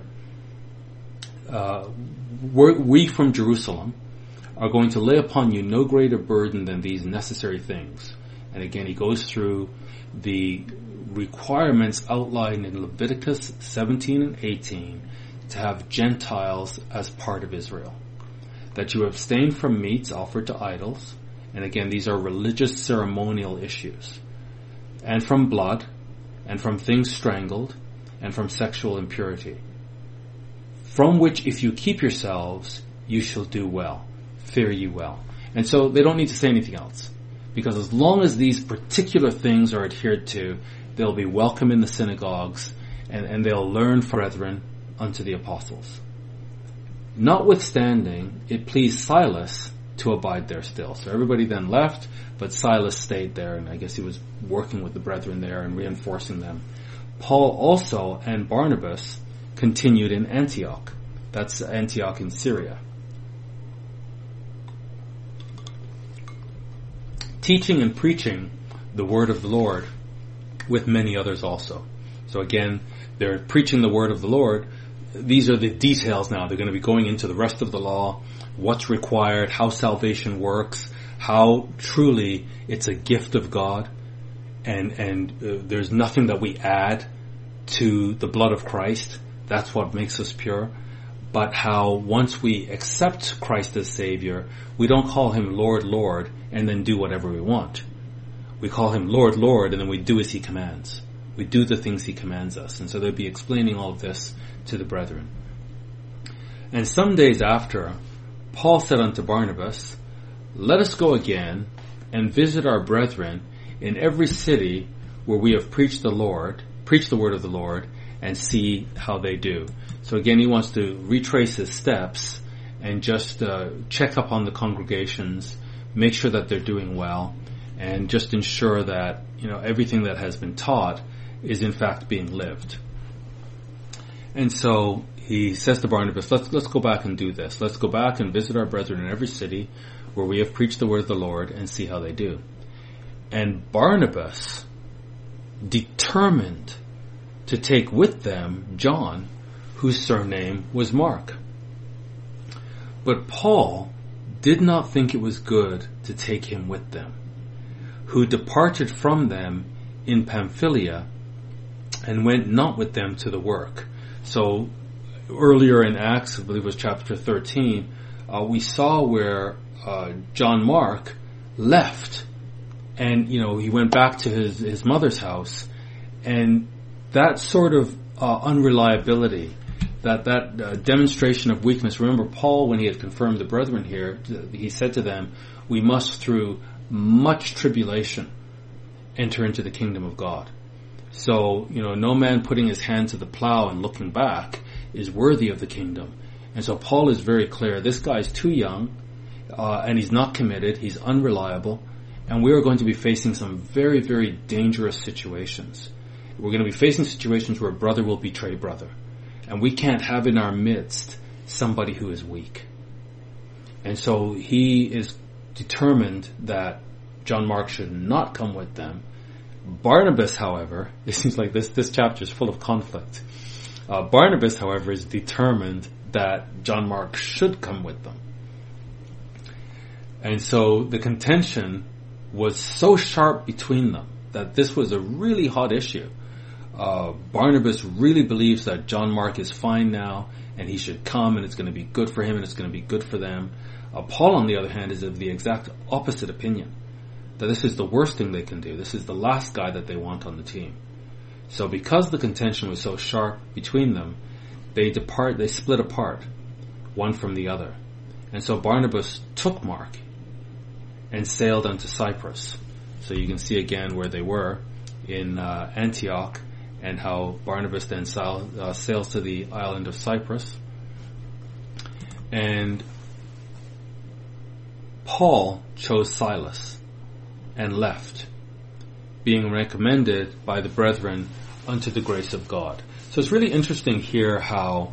S4: we from Jerusalem are going to lay upon you no greater burden than these necessary things. And again, he goes through the requirements outlined in Leviticus 17 and 18 to have Gentiles as part of Israel. That you abstain from meats offered to idols, and again, these are religious ceremonial issues, and from blood, and from things strangled, and from sexual impurity, from which if you keep yourselves, you shall do well, fare you well. And so they don't need to say anything else, because as long as these particular things are adhered to, they'll be welcome in the synagogues, and they'll learn from brethren unto the apostles. Notwithstanding, it pleased Silas to abide there still. So everybody then left, but Silas stayed there, and I guess he was working with the brethren there and reinforcing them. Paul also and Barnabas continued in Antioch. That's Antioch in Syria, teaching and preaching the word of the Lord with many others also. So again, they're preaching the word of the Lord. These are the details now. They're going to be going into the rest of the law, what's required, how salvation works, how truly it's a gift of God, and there's nothing that we add to the blood of Christ. That's what makes us pure. But how once we accept Christ as Savior, we don't call Him Lord, Lord, and then do whatever we want. We call Him Lord, Lord, and then we do as He commands. We do the things He commands us. And so they'll be explaining all of this to the brethren. And some days after, Paul said unto Barnabas, let us go again and visit our brethren in every city where we have preached the word of the Lord, and see how they do. So again, he wants to retrace his steps and just check up on the congregations, make sure that they're doing well, and just ensure that everything that has been taught is in fact being lived. And so he says to Barnabas, let's go back and do this. Let's go back and visit our brethren in every city where we have preached the word of the Lord, and see how they do. And Barnabas determined to take with them John, whose surname was Mark. But Paul did not think it was good to take him with them, who departed from them in Pamphylia and went not with them to the work. So earlier in Acts, I believe it was chapter 13, we saw where John Mark left, and he went back to his mother's house, and that sort of unreliability, that demonstration of weakness. Remember Paul, when he had confirmed the brethren here, he said to them, we must through much tribulation enter into the kingdom of God. So, no man putting his hand to the plow and looking back is worthy of the kingdom. And so Paul is very clear, this guy's too young, and he's not committed, he's unreliable, and we are going to be facing some very, very dangerous situations. We're going to be facing situations where brother will betray brother. And we can't have in our midst somebody who is weak. And so he is determined that John Mark should not come with them. Barnabas, however, it seems like this chapter is full of conflict. Barnabas, however, is determined that John Mark should come with them. And so the contention was so sharp between them that this was a really hot issue. Barnabas really believes that John Mark is fine now and he should come and it's going to be good for him and it's going to be good for them. Paul, on the other hand, is of the exact opposite opinion, that this is the worst thing they can do. This is the last guy that they want on the team. So because the contention was so sharp between them, they split apart, one from the other. And so Barnabas took Mark and sailed unto Cyprus. So you can see again where they were in Antioch, and how Barnabas then sails to the island of Cyprus. And Paul chose Silas and left, being recommended by the brethren unto the grace of God. So it's really interesting here how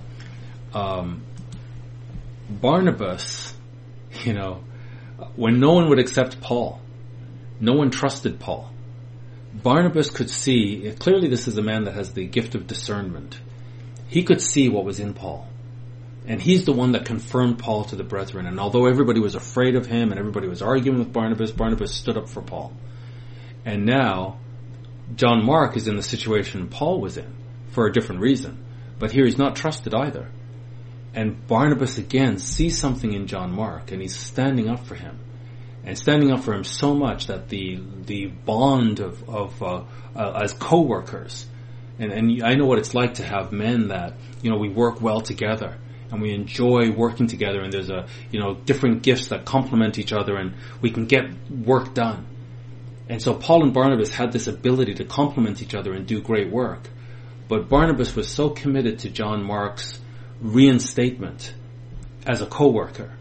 S4: Barnabas, when no one would accept Paul, no one trusted Paul, Barnabas could see, clearly this is a man that has the gift of discernment. He could see what was in Paul. And he's the one that confirmed Paul to the brethren. And although everybody was afraid of him and everybody was arguing with Barnabas, Barnabas stood up for Paul. And now, John Mark is in the situation Paul was in, for a different reason. But here he's not trusted either. And Barnabas again sees something in John Mark, and he's standing up for him. And standing up for him so much that the bond of as co-workers, and I know what it's like to have men that, we work well together and we enjoy working together, and there's different gifts that complement each other and we can get work done. And so Paul and Barnabas had this ability to complement each other and do great work. But Barnabas was so committed to John Mark's reinstatement as a co-worker,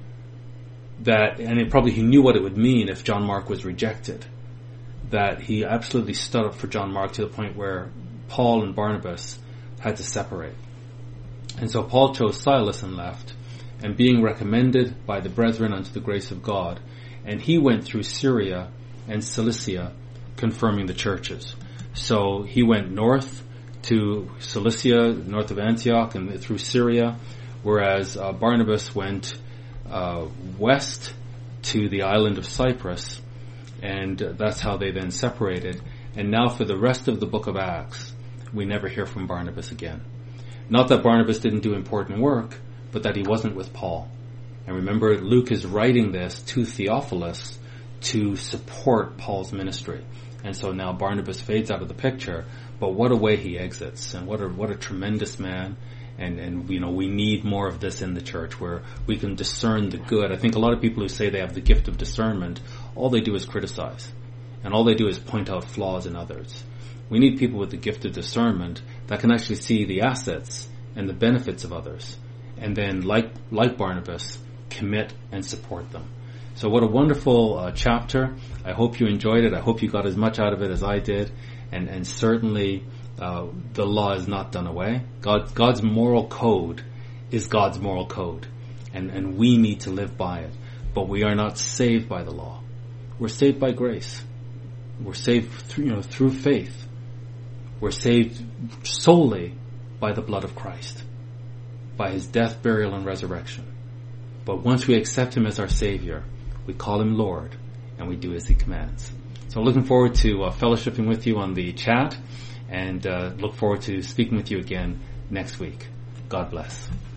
S4: he knew what it would mean if John Mark was rejected, that he absolutely stood up for John Mark to the point where Paul and Barnabas had to separate. And so Paul chose Silas and left, and being recommended by the brethren unto the grace of God, and he went through Syria and Cilicia, confirming the churches. So he went north to Cilicia, north of Antioch, and through Syria, whereas Barnabas went west to the island of Cyprus, and that's how they then separated. And now for the rest of the book of Acts, we never hear from Barnabas again. Not that Barnabas didn't do important work, but that he wasn't with Paul. And remember, Luke is writing this to Theophilus to support Paul's ministry. And so now Barnabas fades out of the picture, but what a way he exits, and what a tremendous man. And we need more of this in the church, where we can discern the good. I think a lot of people who say they have the gift of discernment, all they do is criticize. And all they do is point out flaws in others. We need people with the gift of discernment that can actually see the assets and the benefits of others. And then, like Barnabas, commit and support them. So what a wonderful chapter. I hope you enjoyed it. I hope you got as much out of it as I did. And certainly, the law is not done away. God's moral code is God's moral code, and we need to live by it. But we are not saved by the law. We're saved by grace. We're saved through faith. We're saved solely by the blood of Christ, by his death, burial, and resurrection. But once we accept him as our Savior, we call him Lord, and we do as he commands. So I'm looking forward to fellowshipping with you on the chat.
S3: and look forward to speaking with you again next week. God bless.